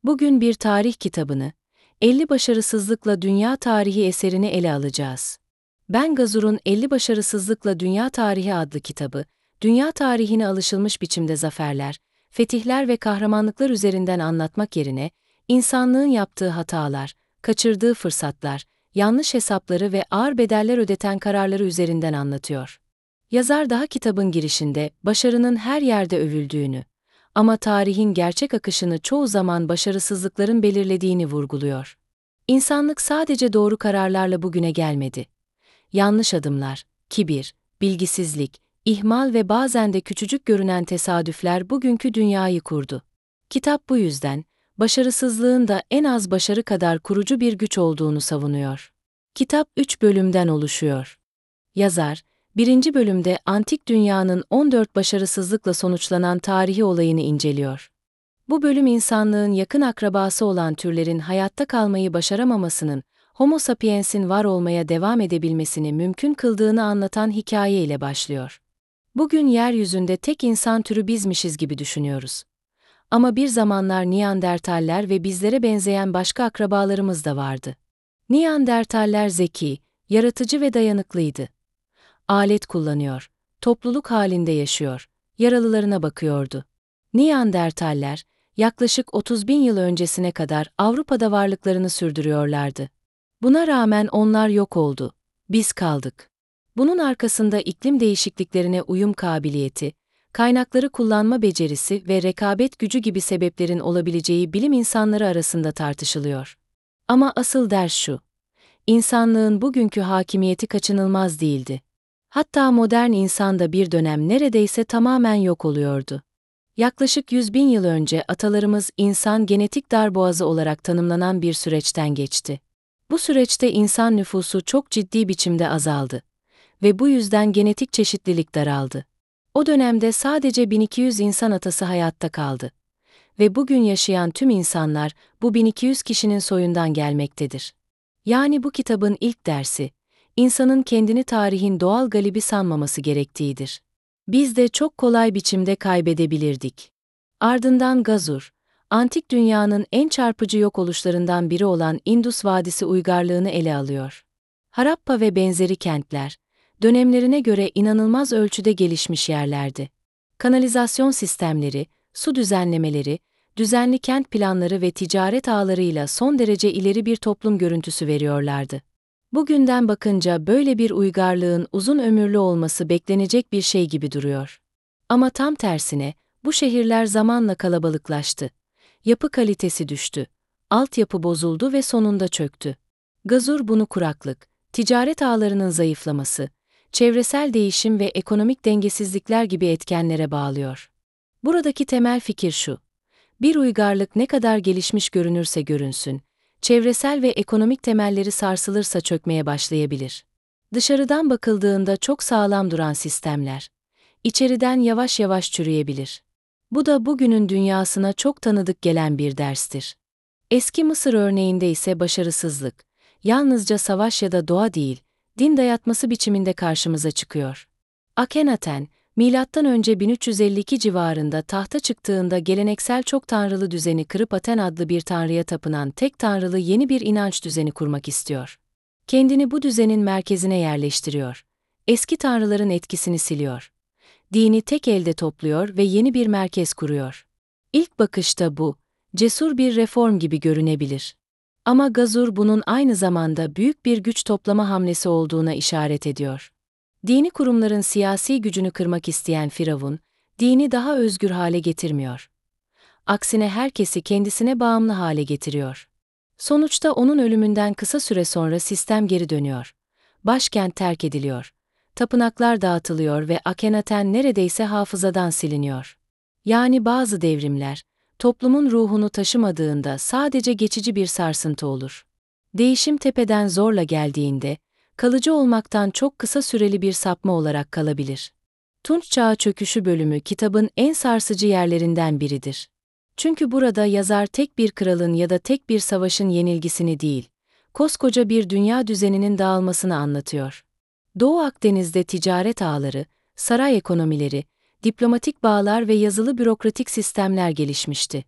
Bugün bir tarih kitabını, 50 başarısızlıkla dünya tarihi eserini ele alacağız. Ben Gazur'un 50 başarısızlıkla dünya tarihi adlı kitabı, dünya tarihini alışılmış biçimde zaferler, fetihler ve kahramanlıklar üzerinden anlatmak yerine, insanlığın yaptığı hatalar, kaçırdığı fırsatlar, yanlış hesapları ve ağır bedeller ödeten kararları üzerinden anlatıyor. Yazar daha kitabın girişinde başarının her yerde övüldüğünü, ama tarihin gerçek akışını çoğu zaman başarısızlıkların belirlediğini vurguluyor. İnsanlık sadece doğru kararlarla bugüne gelmedi. Yanlış adımlar, kibir, bilgisizlik, ihmal ve bazen de küçücük görünen tesadüfler bugünkü dünyayı kurdu. Kitap bu yüzden, başarısızlığın da en az başarı kadar kurucu bir güç olduğunu savunuyor. Kitap 3 bölümden oluşuyor. Yazar, 1. bölümde antik dünyanın 14 başarısızlıkla sonuçlanan tarihi olayını inceliyor. Bu bölüm insanlığın yakın akrabası olan türlerin hayatta kalmayı başaramamasının, Homo sapiens'in var olmaya devam edebilmesini mümkün kıldığını anlatan hikaye ile başlıyor. Bugün yeryüzünde tek insan türü bizmişiz gibi düşünüyoruz. Ama bir zamanlar Neandertaller ve bizlere benzeyen başka akrabalarımız da vardı. Neandertaller zeki, yaratıcı ve dayanıklıydı. Alet kullanıyor, topluluk halinde yaşıyor, yaralılarına bakıyordu. Neandertaller, yaklaşık 30 bin yıl öncesine kadar Avrupa'da varlıklarını sürdürüyorlardı. Buna rağmen onlar yok oldu, biz kaldık. Bunun arkasında iklim değişikliklerine uyum kabiliyeti, kaynakları kullanma becerisi ve rekabet gücü gibi sebeplerin olabileceği bilim insanları arasında tartışılıyor. Ama asıl ders şu: İnsanlığın bugünkü hakimiyeti kaçınılmaz değildi. Hatta modern insan da bir dönem neredeyse tamamen yok oluyordu. Yaklaşık 100 bin yıl önce atalarımız insan genetik darboğazı olarak tanımlanan bir süreçten geçti. Bu süreçte insan nüfusu çok ciddi biçimde azaldı ve bu yüzden genetik çeşitlilik daraldı. O dönemde sadece 1200 insan atası hayatta kaldı ve bugün yaşayan tüm insanlar bu 1200 kişinin soyundan gelmektedir. Yani bu kitabın ilk dersi, insanın kendini tarihin doğal galibi sanmaması gerektiğidir. Biz de çok kolay biçimde kaybedebilirdik. Ardından Gazur, antik dünyanın en çarpıcı yok oluşlarından biri olan Indus Vadisi uygarlığını ele alıyor. Harappa ve benzeri kentler, dönemlerine göre inanılmaz ölçüde gelişmiş yerlerdi. Kanalizasyon sistemleri, su düzenlemeleri, düzenli kent planları ve ticaret ağlarıyla son derece ileri bir toplum görüntüsü veriyorlardı. Bugünden bakınca böyle bir uygarlığın uzun ömürlü olması beklenecek bir şey gibi duruyor. Ama tam tersine, bu şehirler zamanla kalabalıklaştı. Yapı kalitesi düştü, altyapı bozuldu ve sonunda çöktü. Gazur bunu kuraklık, ticaret ağlarının zayıflaması, çevresel değişim ve ekonomik dengesizlikler gibi etkenlere bağlıyor. Buradaki temel fikir şu: bir uygarlık ne kadar gelişmiş görünürse görünsün, çevresel ve ekonomik temelleri sarsılırsa çökmeye başlayabilir. Dışarıdan bakıldığında çok sağlam duran sistemler, içeriden yavaş yavaş çürüyebilir. Bu da bugünün dünyasına çok tanıdık gelen bir derstir. Eski Mısır örneğinde ise başarısızlık, yalnızca savaş ya da doğa değil, din dayatması biçiminde karşımıza çıkıyor. Akhenaten, M.Ö. 1352 civarında tahta çıktığında geleneksel çok tanrılı düzeni kırıp Aten adlı bir tanrıya tapınan tek tanrılı yeni bir inanç düzeni kurmak istiyor. Kendini bu düzenin merkezine yerleştiriyor. Eski tanrıların etkisini siliyor. Dini tek elde topluyor ve yeni bir merkez kuruyor. İlk bakışta bu, cesur bir reform gibi görünebilir. Ama Gazur bunun aynı zamanda büyük bir güç toplama hamlesi olduğuna işaret ediyor. Dini kurumların siyasi gücünü kırmak isteyen Firavun, dini daha özgür hale getirmiyor. Aksine herkesi kendisine bağımlı hale getiriyor. Sonuçta onun ölümünden kısa süre sonra sistem geri dönüyor. Başkent terk ediliyor. Tapınaklar dağıtılıyor ve Akhenaten neredeyse hafızadan siliniyor. Yani bazı devrimler, toplumun ruhunu taşımadığında sadece geçici bir sarsıntı olur. Değişim tepeden zorla geldiğinde, kalıcı olmaktan çok kısa süreli bir sapma olarak kalabilir. Tunç Çağı Çöküşü bölümü kitabın en sarsıcı yerlerinden biridir. Çünkü burada yazar tek bir kralın ya da tek bir savaşın yenilgisini değil, koskoca bir dünya düzeninin dağılmasını anlatıyor. Doğu Akdeniz'de ticaret ağları, saray ekonomileri, diplomatik bağlar ve yazılı bürokratik sistemler gelişmişti.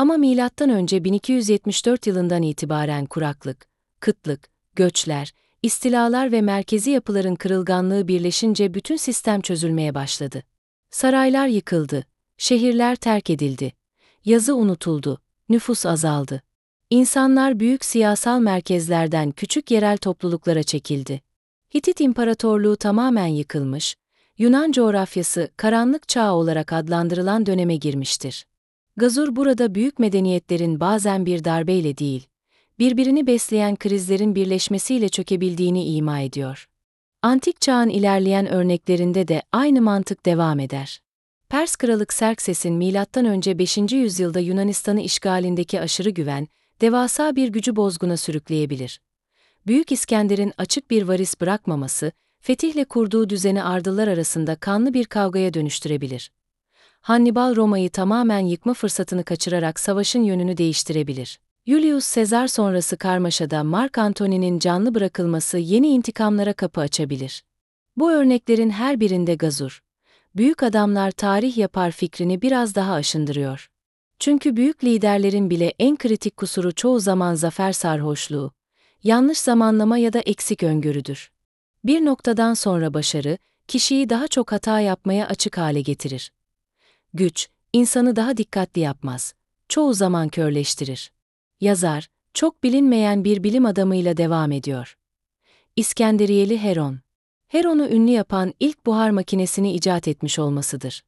Ama M.Ö. 1274 yılından itibaren kuraklık, kıtlık, göçler, istilalar ve merkezi yapıların kırılganlığı birleşince bütün sistem çözülmeye başladı. Saraylar yıkıldı, şehirler terk edildi, yazı unutuldu, nüfus azaldı. İnsanlar büyük siyasal merkezlerden küçük yerel topluluklara çekildi. Hitit İmparatorluğu tamamen yıkılmış, Yunan coğrafyası karanlık çağ olarak adlandırılan döneme girmiştir. Gazur burada büyük medeniyetlerin bazen bir darbeyle değil, birbirini besleyen krizlerin birleşmesiyle çökebildiğini ima ediyor. Antik çağın ilerleyen örneklerinde de aynı mantık devam eder. Pers kralı Xerxes'in M.Ö. 5. yüzyılda Yunanistan'ı işgalindeki aşırı güven, devasa bir gücü bozguna sürükleyebilir. Büyük İskender'in açık bir varis bırakmaması, fetihle kurduğu düzeni ardılar arasında kanlı bir kavgaya dönüştürebilir. Hannibal Roma'yı tamamen yıkma fırsatını kaçırarak savaşın yönünü değiştirebilir. Julius Caesar sonrası karmaşada Mark Antony'nin canlı bırakılması yeni intikamlara kapı açabilir. Bu örneklerin her birinde Gazur, büyük adamlar tarih yapar fikrini biraz daha aşındırıyor. Çünkü büyük liderlerin bile en kritik kusuru çoğu zaman zafer sarhoşluğu, yanlış zamanlama ya da eksik öngörüdür. Bir noktadan sonra başarı, kişiyi daha çok hata yapmaya açık hale getirir. Güç, insanı daha dikkatli yapmaz, çoğu zaman körleştirir. Yazar, çok bilinmeyen bir bilim adamıyla devam ediyor. İskenderiyeli Heron. Heron'u ünlü yapan ilk buhar makinesini icat etmiş olmasıdır.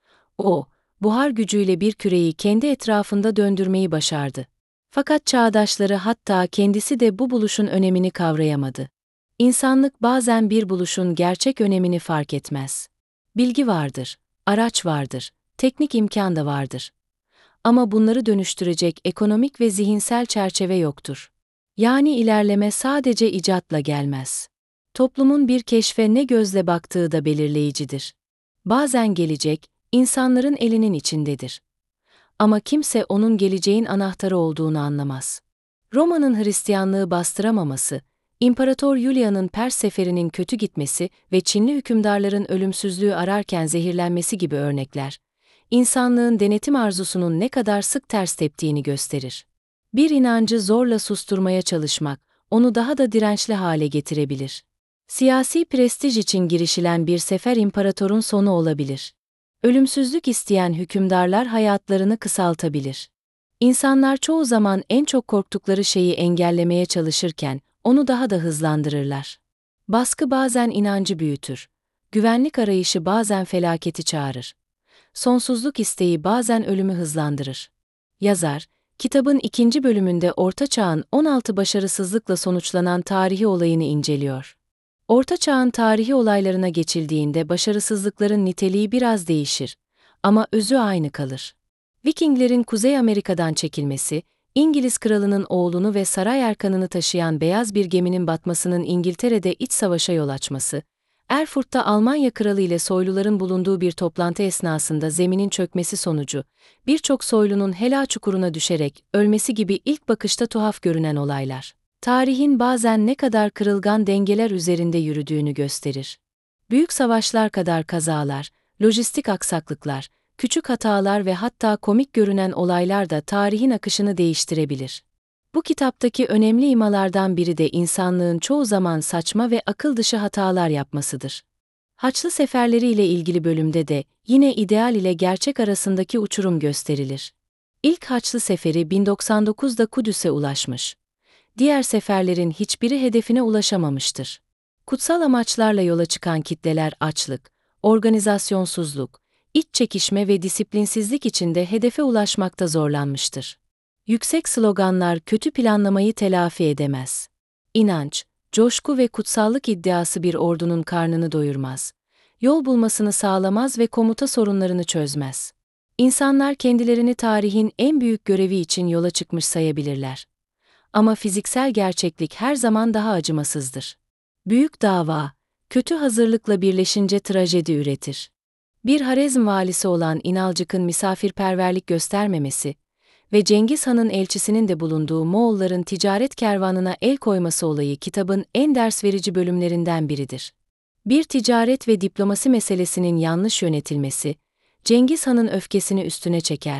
O, buhar gücüyle bir küreyi kendi etrafında döndürmeyi başardı. Fakat çağdaşları hatta kendisi de bu buluşun önemini kavrayamadı. İnsanlık bazen bir buluşun gerçek önemini fark etmez. Bilgi vardır, araç vardır, teknik imkan da vardır. Ama bunları dönüştürecek ekonomik ve zihinsel çerçeve yoktur. Yani ilerleme sadece icatla gelmez. Toplumun bir keşfe ne gözle baktığı da belirleyicidir. Bazen gelecek, insanların elinin içindedir. Ama kimse onun geleceğin anahtarı olduğunu anlamaz. Roma'nın Hristiyanlığı bastıramaması, İmparator Julian'ın Pers seferinin kötü gitmesi ve Çinli hükümdarların ölümsüzlüğü ararken zehirlenmesi gibi örnekler, insanlığın denetim arzusunun ne kadar sık ters teptiğini gösterir. Bir inancı zorla susturmaya çalışmak, onu daha da dirençli hale getirebilir. Siyasi prestij için girişilen bir sefer imparatorun sonu olabilir. Ölümsüzlük isteyen hükümdarlar hayatlarını kısaltabilir. İnsanlar çoğu zaman en çok korktukları şeyi engellemeye çalışırken, onu daha da hızlandırırlar. Baskı bazen inancı büyütür. Güvenlik arayışı bazen felaketi çağırır. Sonsuzluk isteği bazen ölümü hızlandırır. Yazar, kitabın 2. bölümünde Orta Çağ'ın 16 başarısızlıkla sonuçlanan tarihi olayını inceliyor. Orta Çağ'ın tarihi olaylarına geçildiğinde başarısızlıkların niteliği biraz değişir. Ama özü aynı kalır. Vikinglerin Kuzey Amerika'dan çekilmesi, İngiliz kralının oğlunu ve saray erkanını taşıyan beyaz bir geminin batmasının İngiltere'de iç savaşa yol açması, Erfurt'ta Almanya kralı ile soyluların bulunduğu bir toplantı esnasında zeminin çökmesi sonucu, birçok soylunun helal çukuruna düşerek ölmesi gibi ilk bakışta tuhaf görünen olaylar, tarihin bazen ne kadar kırılgan dengeler üzerinde yürüdüğünü gösterir. Büyük savaşlar kadar kazalar, lojistik aksaklıklar, küçük hatalar ve hatta komik görünen olaylar da tarihin akışını değiştirebilir. Bu kitaptaki önemli imalardan biri de insanlığın çoğu zaman saçma ve akıl dışı hatalar yapmasıdır. Haçlı seferleri ile ilgili bölümde de yine ideal ile gerçek arasındaki uçurum gösterilir. İlk Haçlı seferi 1099'da Kudüs'e ulaşmış. Diğer seferlerin hiçbiri hedefine ulaşamamıştır. Kutsal amaçlarla yola çıkan kitleler açlık, organizasyonsuzluk, iç çekişme ve disiplinsizlik içinde hedefe ulaşmakta zorlanmıştır. Yüksek sloganlar kötü planlamayı telafi edemez. İnanç, coşku ve kutsallık iddiası bir ordunun karnını doyurmaz. Yol bulmasını sağlamaz ve komuta sorunlarını çözmez. İnsanlar kendilerini tarihin en büyük görevi için yola çıkmış sayabilirler. Ama fiziksel gerçeklik her zaman daha acımasızdır. Büyük dava, kötü hazırlıkla birleşince trajedi üretir. Bir Harezm valisi olan İnalcık'ın misafirperverlik göstermemesi ve Cengiz Han'ın elçisinin de bulunduğu Moğolların ticaret kervanına el koyması olayı kitabın en ders verici bölümlerinden biridir. Bir ticaret ve diplomasi meselesinin yanlış yönetilmesi, Cengiz Han'ın öfkesini üstüne çeker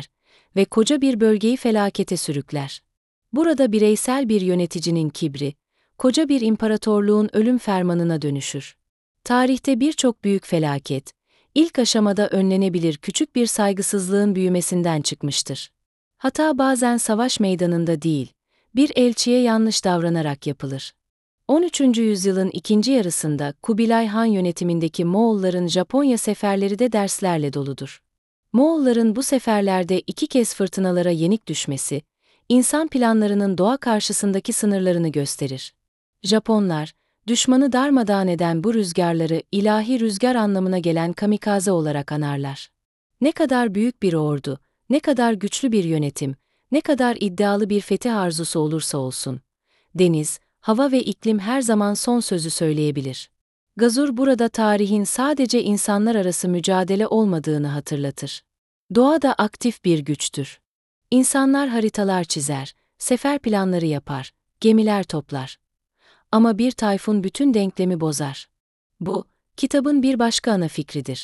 ve koca bir bölgeyi felakete sürükler. Burada bireysel bir yöneticinin kibri, koca bir imparatorluğun ölüm fermanına dönüşür. Tarihte birçok büyük felaket, ilk aşamada önlenebilir küçük bir saygısızlığın büyümesinden çıkmıştır. Hata bazen savaş meydanında değil, bir elçiye yanlış davranarak yapılır. 13. yüzyılın ikinci yarısında Kubilay Han yönetimindeki Moğolların Japonya seferleri de derslerle doludur. Moğolların bu seferlerde 2 kez fırtınalara yenik düşmesi, insan planlarının doğa karşısındaki sınırlarını gösterir. Japonlar, düşmanı darmadağın eden bu rüzgarları ilahi rüzgar anlamına gelen kamikaze olarak anarlar. Ne kadar büyük bir ordu, ne kadar güçlü bir yönetim, ne kadar iddialı bir fetih arzusu olursa olsun, deniz, hava ve iklim her zaman son sözü söyleyebilir. Gazur burada tarihin sadece insanlar arası mücadele olmadığını hatırlatır. Doğa da aktif bir güçtür. İnsanlar haritalar çizer, sefer planları yapar, gemiler toplar. Ama bir tayfun bütün denklemi bozar. Bu, kitabın bir başka ana fikridir.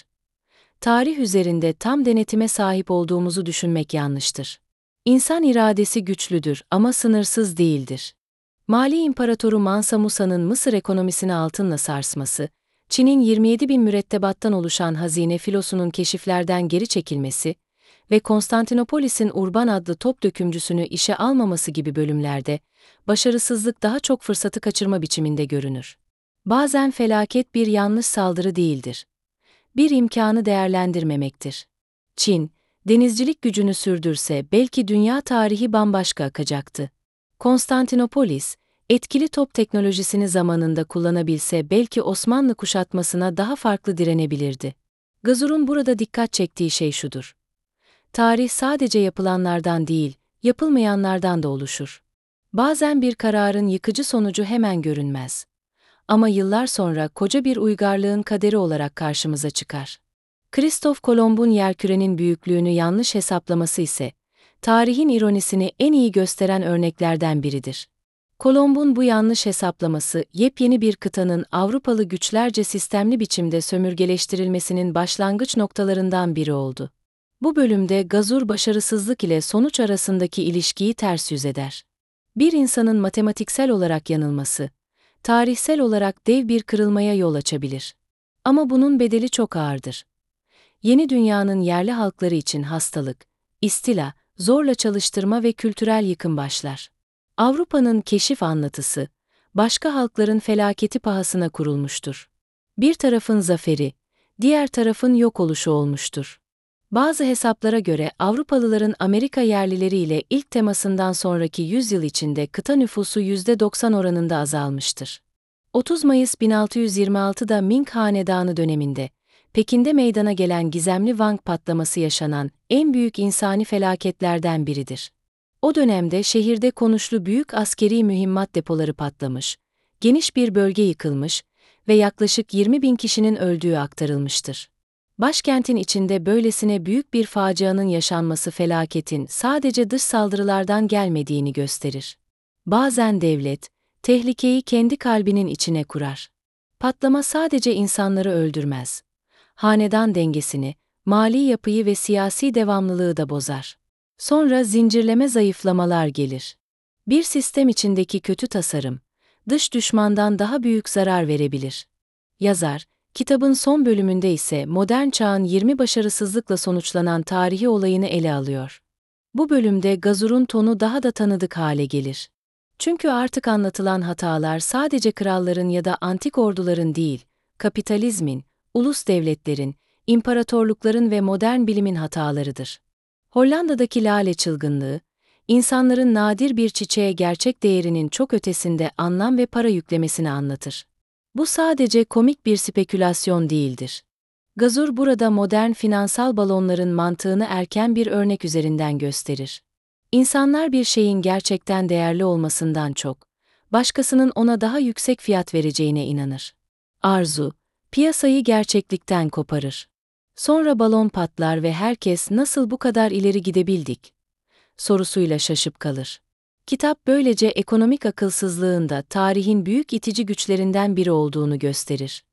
Tarih üzerinde tam denetime sahip olduğumuzu düşünmek yanlıştır. İnsan iradesi güçlüdür ama sınırsız değildir. Mali İmparatoru Mansa Musa'nın Mısır ekonomisini altınla sarsması, Çin'in 27 bin mürettebattan oluşan hazine filosunun keşiflerden geri çekilmesi ve Konstantinopolis'in Urban adlı top dökümcüsünü işe almaması gibi bölümlerde, başarısızlık daha çok fırsatı kaçırma biçiminde görünür. Bazen felaket bir yanlış saldırı değildir. Bir imkanı değerlendirmemektir. Çin, denizcilik gücünü sürdürse belki dünya tarihi bambaşka akacaktı. Konstantinopolis, etkili top teknolojisini zamanında kullanabilse belki Osmanlı kuşatmasına daha farklı direnebilirdi. Gazur'un burada dikkat çektiği şey şudur. Tarih sadece yapılanlardan değil, yapılmayanlardan da oluşur. Bazen bir kararın yıkıcı sonucu hemen görünmez. Ama yıllar sonra koca bir uygarlığın kaderi olarak karşımıza çıkar. Kristof Kolomb'un yerkürenin büyüklüğünü yanlış hesaplaması ise, tarihin ironisini en iyi gösteren örneklerden biridir. Kolomb'un bu yanlış hesaplaması, yepyeni bir kıtanın Avrupalı güçlerce sistemli biçimde sömürgeleştirilmesinin başlangıç noktalarından biri oldu. Bu bölümde Gazur başarısızlık ile sonuç arasındaki ilişkiyi ters yüz eder. Bir insanın matematiksel olarak yanılması, tarihsel olarak dev bir kırılmaya yol açabilir. Ama bunun bedeli çok ağırdır. Yeni dünyanın yerli halkları için hastalık, istila, zorla çalıştırma ve kültürel yıkım başlar. Avrupa'nın keşif anlatısı, başka halkların felaketi pahasına kurulmuştur. Bir tarafın zaferi, diğer tarafın yok oluşu olmuştur. Bazı hesaplara göre Avrupalıların Amerika yerlileriyle ilk temasından sonraki 100 yıl içinde kıta nüfusu %90 oranında azalmıştır. 30 Mayıs 1626'da Ming Hanedanı döneminde, Pekin'de meydana gelen gizemli Wang patlaması yaşanan en büyük insani felaketlerden biridir. O dönemde şehirde konuşlu büyük askeri mühimmat depoları patlamış, geniş bir bölge yıkılmış ve yaklaşık 20 bin kişinin öldüğü aktarılmıştır. Başkentin içinde böylesine büyük bir facianın yaşanması felaketin sadece dış saldırılardan gelmediğini gösterir. Bazen devlet, tehlikeyi kendi kalbinin içine kurar. Patlama sadece insanları öldürmez. Hanedan dengesini, mali yapıyı ve siyasi devamlılığı da bozar. Sonra zincirleme zayıflamalar gelir. Bir sistem içindeki kötü tasarım, dış düşmandan daha büyük zarar verebilir. Yazar, kitabın son bölümünde ise modern çağın 20 başarısızlıkla sonuçlanan tarihi olayını ele alıyor. Bu bölümde Gazur'un tonu daha da tanıdık hale gelir. Çünkü artık anlatılan hatalar sadece kralların ya da antik orduların değil, kapitalizmin, ulus devletlerin, imparatorlukların ve modern bilimin hatalarıdır. Hollanda'daki lale çılgınlığı, insanların nadir bir çiçeğe gerçek değerinin çok ötesinde anlam ve para yüklemesini anlatır. Bu sadece komik bir spekülasyon değildir. Gazur burada modern finansal balonların mantığını erken bir örnek üzerinden gösterir. İnsanlar bir şeyin gerçekten değerli olmasından çok, başkasının ona daha yüksek fiyat vereceğine inanır. Arzu, piyasayı gerçeklikten koparır. Sonra balon patlar ve herkes nasıl bu kadar ileri gidebildik sorusuyla şaşıp kalır. Kitap böylece ekonomik akılsızlığın da tarihin büyük itici güçlerinden biri olduğunu gösterir.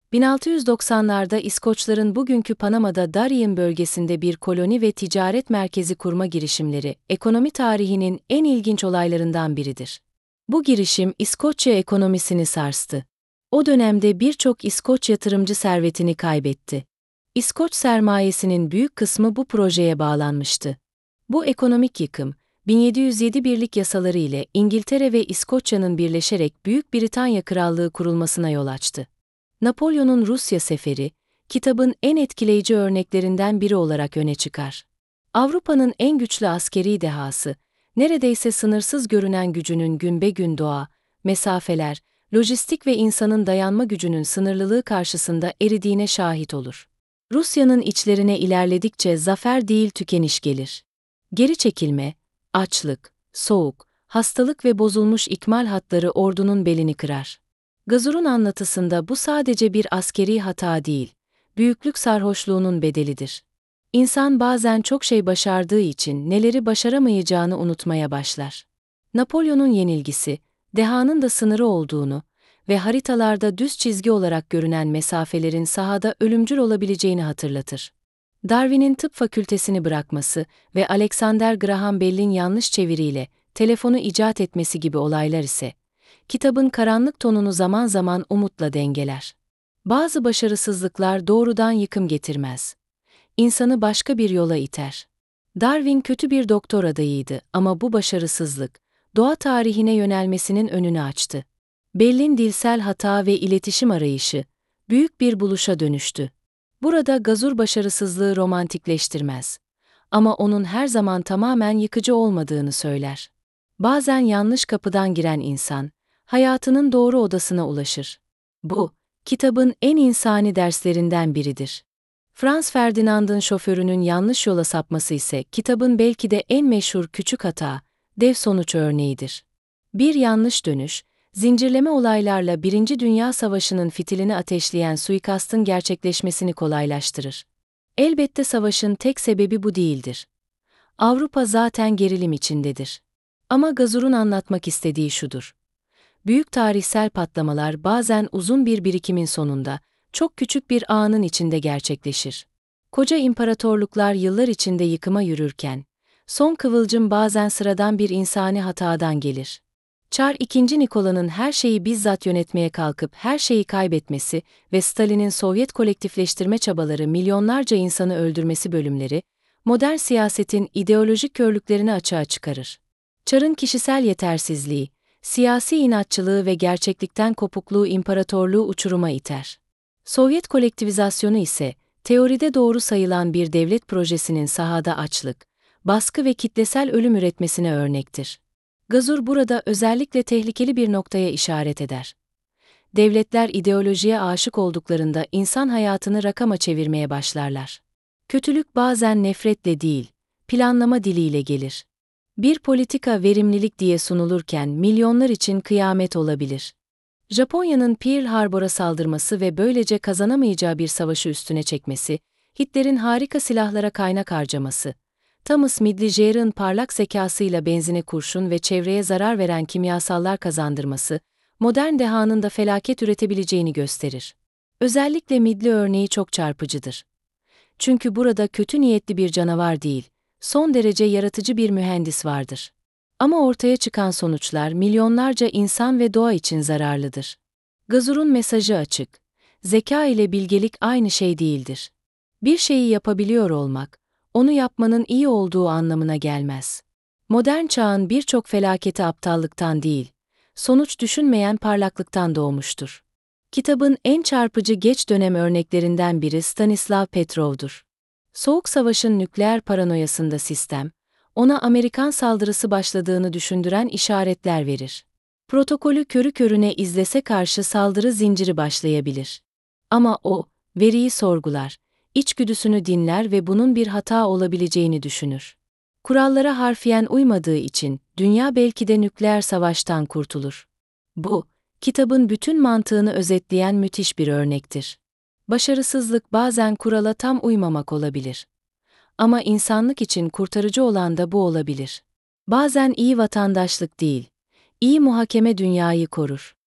1690'larda İskoçların bugünkü Panama'da Darien bölgesinde bir koloni ve ticaret merkezi kurma girişimleri, ekonomi tarihinin en ilginç olaylarından biridir. Bu girişim İskoçya ekonomisini sarstı. O dönemde birçok İskoç yatırımcı servetini kaybetti. İskoç sermayesinin büyük kısmı bu projeye bağlanmıştı. Bu ekonomik yıkım, 1707 birlik yasaları ile İngiltere ve İskoçya'nın birleşerek Büyük Britanya Krallığı kurulmasına yol açtı. Napolyon'un Rusya seferi, kitabın en etkileyici örneklerinden biri olarak öne çıkar. Avrupa'nın en güçlü askeri dehası, neredeyse sınırsız görünen gücünün günbegün doğa, mesafeler, lojistik ve insanın dayanma gücünün sınırlılığı karşısında eridiğine şahit olur. Rusya'nın içlerine ilerledikçe zafer değil tükeniş gelir. Geri çekilme, açlık, soğuk, hastalık ve bozulmuş ikmal hatları ordunun belini kırar. Gazur'un anlatısında bu sadece bir askeri hata değil, büyüklük sarhoşluğunun bedelidir. İnsan bazen çok şey başardığı için neleri başaramayacağını unutmaya başlar. Napolyon'un yenilgisi, dehanın da sınırı olduğunu ve haritalarda düz çizgi olarak görünen mesafelerin sahada ölümcül olabileceğini hatırlatır. Darwin'in tıp fakültesini bırakması ve Alexander Graham Bell'in yanlış çeviriyle telefonu icat etmesi gibi olaylar ise, kitabın karanlık tonunu zaman zaman umutla dengeler. Bazı başarısızlıklar doğrudan yıkım getirmez. İnsanı başka bir yola iter. Darwin kötü bir doktor adayıydı ama bu başarısızlık, doğa tarihine yönelmesinin önünü açtı. Bell'in dilsel hata ve iletişim arayışı, büyük bir buluşa dönüştü. Burada Gazur başarısızlığı romantikleştirmez. Ama onun her zaman tamamen yıkıcı olmadığını söyler. Bazen yanlış kapıdan giren insan, hayatının doğru odasına ulaşır. Bu, kitabın en insani derslerinden biridir. Franz Ferdinand'ın şoförünün yanlış yola sapması ise kitabın belki de en meşhur küçük hata, dev sonuç örneğidir. Bir yanlış dönüş, zincirleme olaylarla Birinci Dünya Savaşı'nın fitilini ateşleyen suikastın gerçekleşmesini kolaylaştırır. Elbette savaşın tek sebebi bu değildir. Avrupa zaten gerilim içindedir. Ama Gazur'un anlatmak istediği şudur. Büyük tarihsel patlamalar bazen uzun bir birikimin sonunda, çok küçük bir anın içinde gerçekleşir. Koca imparatorluklar yıllar içinde yıkıma yürürken, son kıvılcım bazen sıradan bir insani hatadan gelir. Çar II. Nikola'nın her şeyi bizzat yönetmeye kalkıp her şeyi kaybetmesi ve Stalin'in Sovyet kolektifleştirme çabaları milyonlarca insanı öldürmesi bölümleri, modern siyasetin ideolojik körlüklerini açığa çıkarır. Çar'ın kişisel yetersizliği, siyasi inatçılığı ve gerçeklikten kopukluğu imparatorluğu uçuruma iter. Sovyet kolektivizasyonu ise, teoride doğru sayılan bir devlet projesinin sahada açlık, baskı ve kitlesel ölüm üretmesine örnektir. Gazur burada özellikle tehlikeli bir noktaya işaret eder. Devletler ideolojiye aşık olduklarında insan hayatını rakama çevirmeye başlarlar. Kötülük bazen nefretle değil, planlama diliyle gelir. Bir politika verimlilik diye sunulurken milyonlar için kıyamet olabilir. Japonya'nın Pearl Harbor'a saldırması ve böylece kazanamayacağı bir savaşı üstüne çekmesi, Hitler'in harika silahlara kaynak harcaması, Thomas Midgley'in parlak zekasıyla benzine kurşun ve çevreye zarar veren kimyasallar kazandırması, modern dehanın da felaket üretebileceğini gösterir. Özellikle Midgley örneği çok çarpıcıdır. Çünkü burada kötü niyetli bir canavar değil, son derece yaratıcı bir mühendis vardır. Ama ortaya çıkan sonuçlar milyonlarca insan ve doğa için zararlıdır. Gazur'un mesajı açık. Zeka ile bilgelik aynı şey değildir. Bir şeyi yapabiliyor olmak, onu yapmanın iyi olduğu anlamına gelmez. Modern çağın birçok felaketi aptallıktan değil, sonuç düşünmeyen parlaklıktan doğmuştur. Kitabın en çarpıcı geç dönem örneklerinden biri Stanislav Petrov'dur. Soğuk Savaş'ın nükleer paranoyasında sistem, ona Amerikan saldırısı başladığını düşündüren işaretler verir. Protokolü körü körüne izlese karşı saldırı zinciri başlayabilir. Ama o, veriyi sorgular, içgüdüsünü dinler ve bunun bir hata olabileceğini düşünür. Kurallara harfiyen uymadığı için dünya belki de nükleer savaştan kurtulur. Bu, kitabın bütün mantığını özetleyen müthiş bir örnektir. Başarısızlık bazen kurala tam uymamak olabilir. Ama insanlık için kurtarıcı olan da bu olabilir. Bazen iyi vatandaşlık değil, iyi muhakeme dünyayı korur.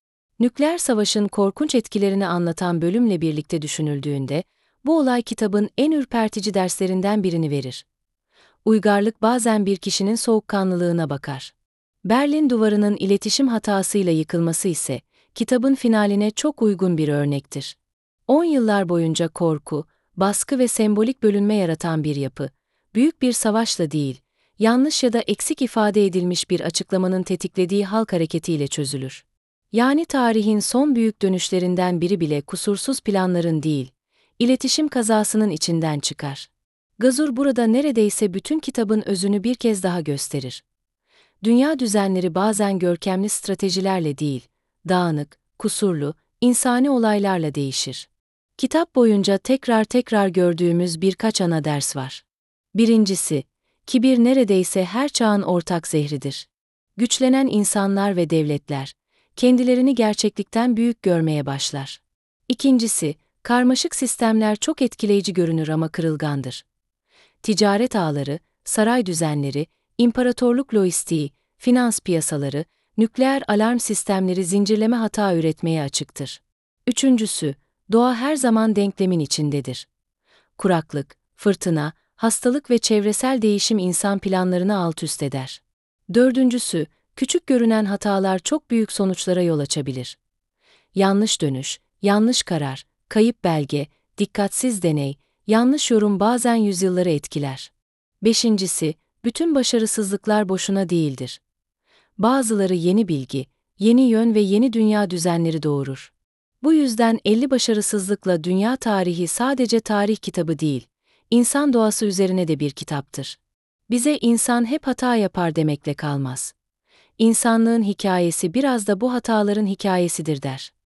Nükleer savaşın korkunç etkilerini anlatan bölümle birlikte düşünüldüğünde, bu olay kitabın en ürpertici derslerinden birini verir. Uygarlık bazen bir kişinin soğukkanlılığına bakar. Berlin Duvarı'nın iletişim hatasıyla yıkılması ise, kitabın finaline çok uygun bir örnektir. 10 yıllar boyunca korku, baskı ve sembolik bölünme yaratan bir yapı, büyük bir savaşla değil, yanlış ya da eksik ifade edilmiş bir açıklamanın tetiklediği halk hareketiyle çözülür. Yani tarihin son büyük dönüşlerinden biri bile kusursuz planların değil, iletişim kazasının içinden çıkar. Gazur burada neredeyse bütün kitabın özünü bir kez daha gösterir. Dünya düzenleri bazen görkemli stratejilerle değil, dağınık, kusurlu, insani olaylarla değişir. Kitap boyunca tekrar tekrar gördüğümüz birkaç ana ders var. Birincisi, kibir neredeyse her çağın ortak zehridir. Güçlenen insanlar ve devletler, kendilerini gerçeklikten büyük görmeye başlar. İkincisi, karmaşık sistemler çok etkileyici görünür ama kırılgandır. Ticaret ağları, saray düzenleri, imparatorluk lojistiği, finans piyasaları, nükleer alarm sistemleri zincirleme hata üretmeye açıktır. Üçüncüsü, doğa her zaman denklemin içindedir. Kuraklık, fırtına, hastalık ve çevresel değişim insan planlarını alt-üst eder. Dördüncüsü, küçük görünen hatalar çok büyük sonuçlara yol açabilir. Yanlış dönüş, yanlış karar, kayıp belge, dikkatsiz deney, yanlış yorum bazen yüzyılları etkiler. Beşincisi, bütün başarısızlıklar boşuna değildir. Bazıları yeni bilgi, yeni yön ve yeni dünya düzenleri doğurur. Bu yüzden 50 başarısızlıkla dünya tarihi sadece tarih kitabı değil, insan doğası üzerine de bir kitaptır. Bize insan hep hata yapar demekle kalmaz. İnsanlığın hikayesi biraz da bu hataların hikayesidir der.